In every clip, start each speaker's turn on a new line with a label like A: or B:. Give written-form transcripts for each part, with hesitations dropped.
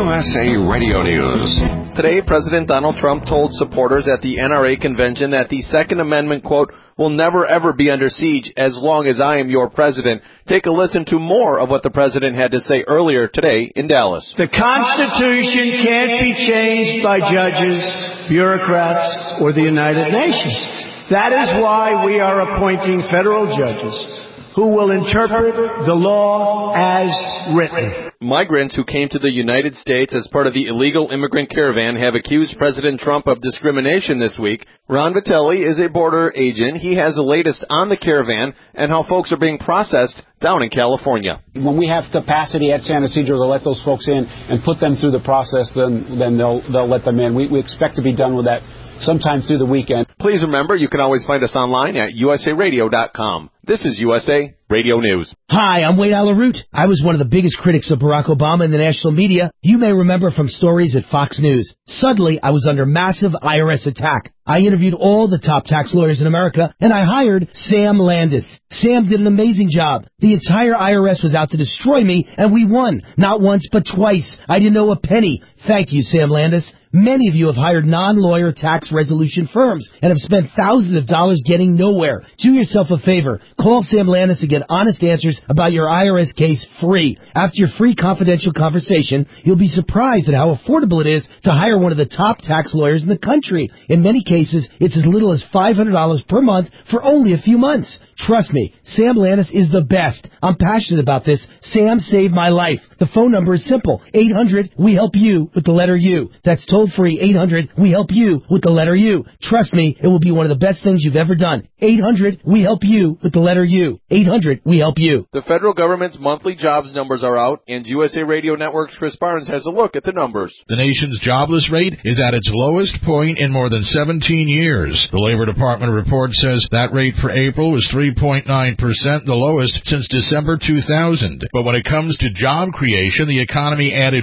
A: USA Radio News.
B: Today, President Donald Trump told supporters at the NRA convention that the Second Amendment, quote, will never ever be under siege as long as I am your president. Take a listen to more of what the president had to say earlier today in Dallas.
C: The Constitution can't be changed by judges, bureaucrats, or the United Nations. That is why we are appointing federal judges who will interpret the law as written.
B: Migrants who came to the United States as part of the illegal immigrant caravan have accused President Trump of discrimination this week. Ron Vitelli is a border agent. He has the latest on the caravan and how folks are being processed down in California.
D: When we have capacity at San Ysidro to let those folks in and put them through the process, then they'll let them in. We expect to be done with that sometime through the weekend.
B: Please remember, you can always find us online at usaradio.com. This is USA Radio News.
E: Hi, I'm Wade Alaroot. I was one of the biggest critics of Barack Obama in the national media. You may remember from stories at Fox News. Suddenly, I was under massive IRS attack. I interviewed all the top tax lawyers in America, and I hired Sam Landis. Sam did an amazing job. The entire IRS was out to destroy me, and we won. Not once, but twice. I didn't owe a penny. Thank you, Sam Landis. Many of you have hired non-lawyer tax resolution firms and have spent thousands of dollars getting nowhere. Do yourself a favor. Call Sam Landis and get honest answers about your IRS case free. After your free confidential conversation, you'll be surprised at how affordable it is to hire one of the top tax lawyers in the country. In many cases, it's as little as $500 per month for only a few months. Trust me, Sam Landis is the best. I'm passionate about this. Sam saved my life. The phone number is simple. 800-WE-HELP-YOU with the letter U. That's toll-free 800-WE-HELP-YOU with the letter U. Trust me, it will be one of the best things you've ever done. 800-WE-HELP-YOU with the letter U. 800-WE-HELP-YOU.
B: The federal government's monthly jobs numbers are out, and USA Radio Network's Chris Barnes has a look at the numbers.
F: The nation's jobless rate is at its lowest point in more than 17 years. The Labor Department report says that rate for April was 3.9%, the lowest since December 2000. But when it comes to job creation, the economy added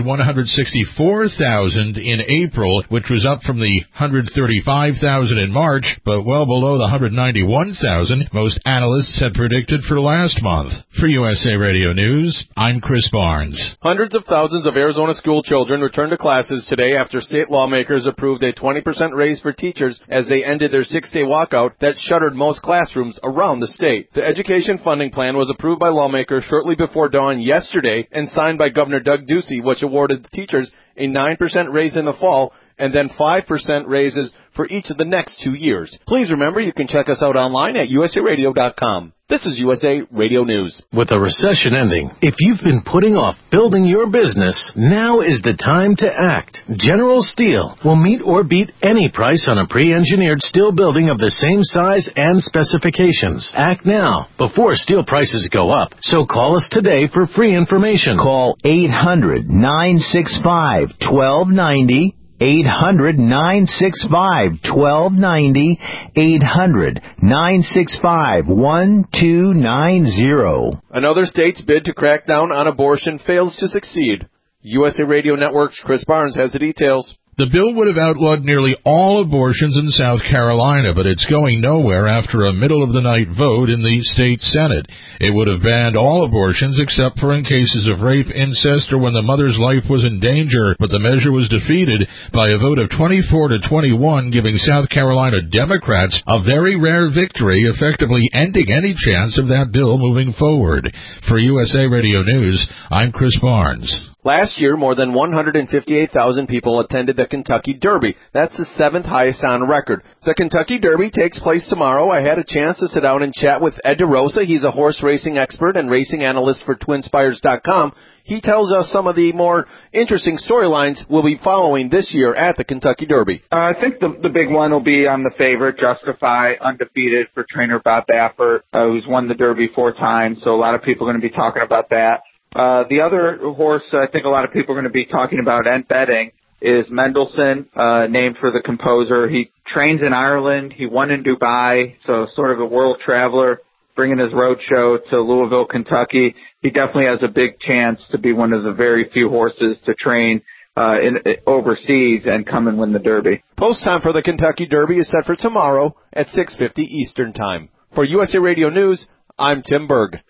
F: 164,000 in April, which was up from the 135,000 in March, but well below the 191,000 most analysts had predicted for last month. For USA Radio News, I'm Chris Barnes.
B: Hundreds of thousands of Arizona school children returned to classes today after state lawmakers approved a 20% raise for teachers as they ended their 6-day walkout that shuttered most classrooms around the state. The education funding plan was approved by lawmakers shortly before dawn yesterday and signed by Governor Doug Ducey, which awarded the teachers a 9% raise in the fall and then 5% raises for each of the next 2 years. Please remember, you can check us out online at usaradio.com. This is USA Radio News.
G: With the recession ending, if you've been putting off building your business, now is the time to act. General Steel will meet or beat any price on a pre-engineered steel building of the same size and specifications. Act now, before steel prices go up. So call us today for free information.
H: Call 800-965-1290. 800-965-1290, 800-965-1290.
B: Another state's bid to crack down on abortion fails to succeed. USA Radio Network's Chris Barnes has the details.
F: The bill would have outlawed nearly all abortions in South Carolina, but it's going nowhere after a middle-of-the-night vote in the state Senate. It would have banned all abortions except for in cases of rape, incest, or when the mother's life was in danger, but the measure was defeated by a vote of 24-21, giving South Carolina Democrats a very rare victory, effectively ending any chance of that bill moving forward. For USA Radio News, I'm Chris Barnes.
B: Last year, more than 158,000 people attended the Kentucky Derby. That's the 7th highest on record. The Kentucky Derby takes place tomorrow. I had a chance to sit down and chat with Ed DeRosa. He's a horse racing expert and racing analyst for TwinSpires.com. He tells us some of the more interesting storylines we'll be following this year at the Kentucky Derby.
I: I think the big one will be on the favorite, Justify, undefeated for trainer Bob Baffert, who's won the Derby 4 times. So a lot of people are going to be talking about that. The other horse I think a lot of people are going to be talking about and betting is Mendelssohn, named for the composer. He trains in Ireland. He won in Dubai, so sort of a world traveler, bringing his road show to Louisville, Kentucky. He definitely has a big chance to be one of the very few horses to train overseas and come and win the Derby.
B: Post time for the Kentucky Derby is set for tomorrow at 6:50 Eastern Time. For USA Radio News, I'm Tim Berg.